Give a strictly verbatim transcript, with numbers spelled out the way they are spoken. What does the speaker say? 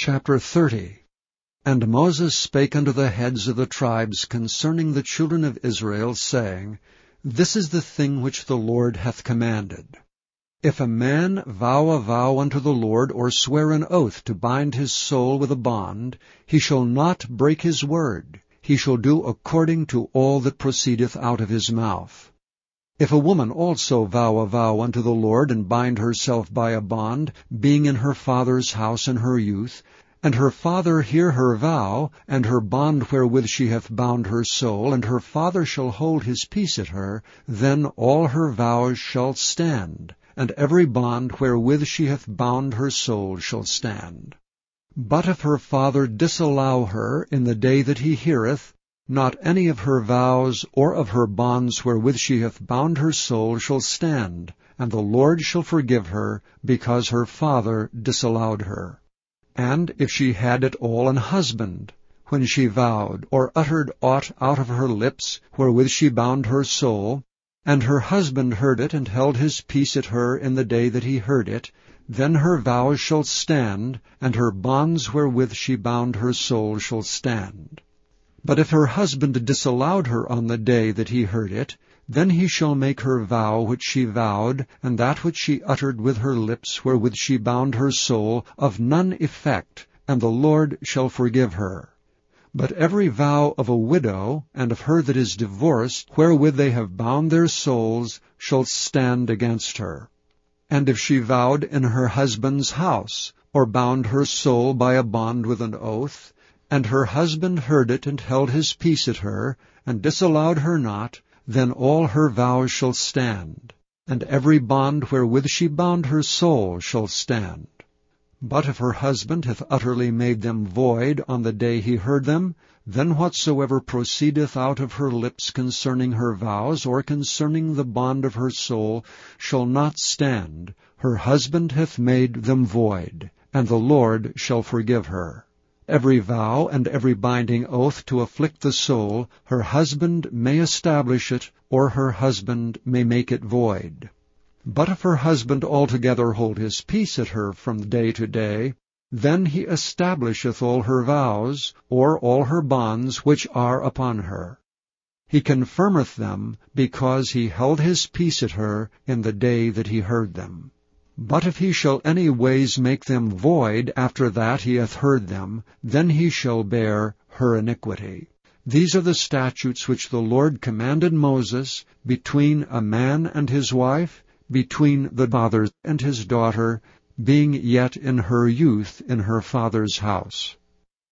Chapter thirty. And Moses spake unto the heads of the tribes concerning the children of Israel, saying, This is the thing which the Lord hath commanded. If a man vow a vow unto the Lord, or swear an oath to bind his soul with a bond, he shall not break his word. He shall do according to all that proceedeth out of his mouth. If a woman also vow a vow unto the Lord, and bind herself by a bond, being in her father's house in her youth, and her father hear her vow, and her bond wherewith she hath bound her soul, and her father shall hold his peace at her, then all her vows shall stand, and every bond wherewith she hath bound her soul shall stand. But if her father disallow her in the day that he heareth, not any of her vows or of her bonds wherewith she hath bound her soul shall stand, and the Lord shall forgive her, because her father disallowed her. And if she had at all an husband, when she vowed, or uttered aught out of her lips, wherewith she bound her soul, and her husband heard it, and held his peace at her in the day that he heard it, then her vows shall stand, and her bonds wherewith she bound her soul shall stand. But if her husband disallowed her on the day that he heard it, then he shall make her vow which she vowed, and that which she uttered with her lips, wherewith she bound her soul, of none effect, and the Lord shall forgive her. But every vow of a widow, and of her that is divorced, wherewith they have bound their souls, shall stand against her. And if she vowed in her husband's house, or bound her soul by a bond with an oath, and her husband heard it, and held his peace at her, and disallowed her not, then all her vows shall stand, and every bond wherewith she bound her soul shall stand. But if her husband hath utterly made them void on the day he heard them, then whatsoever proceedeth out of her lips concerning her vows, or concerning the bond of her soul, shall not stand. Her husband hath made them void, and the Lord shall forgive her. Every vow and every binding oath to afflict the soul, her husband may establish it, or her husband may make it void. But if her husband altogether hold his peace at her from day to day, then he establisheth all her vows, or all her bonds which are upon her. He confirmeth them, because he held his peace at her in the day that he heard them. But if he shall any ways make them void after that he hath heard them, then he shall bear her iniquity. These are the statutes which the Lord commanded Moses, between a man and his wife, between the father and his daughter, being yet in her youth in her father's house.